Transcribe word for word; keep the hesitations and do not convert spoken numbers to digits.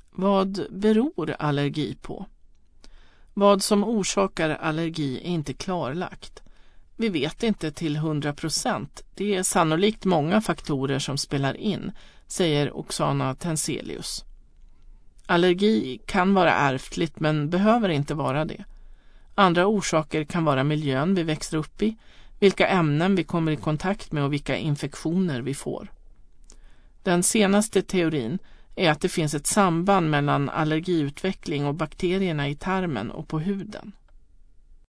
Vad beror allergi på? Vad som orsakar allergi är inte klarlagt. Vi vet inte till hundra procent. Det är sannolikt många faktorer som spelar in, säger Oksana Tenselius. Allergi kan vara ärftligt men behöver inte vara det. Andra orsaker kan vara miljön vi växer upp i, vilka ämnen vi kommer i kontakt med och vilka infektioner vi får. Den senaste teorin är att det finns ett samband mellan allergiutveckling och bakterierna i tarmen och på huden.